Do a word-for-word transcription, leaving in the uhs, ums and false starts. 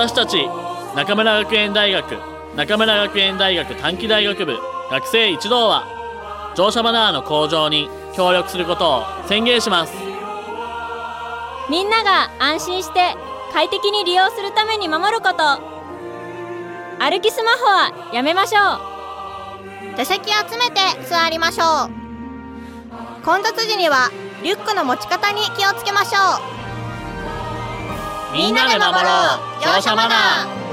私たち中村学園大学中村学園大学短期大学部学生一同は乗車マナーの向上に協力することを宣言します。 みんなが安心して快適に利用するために守ること。歩きスマホはやめましょう。 座席を集めて座りましょう。混雑時にはリュックの持ち方に気をつけましょう。 みんなで守ろう乗車マナー。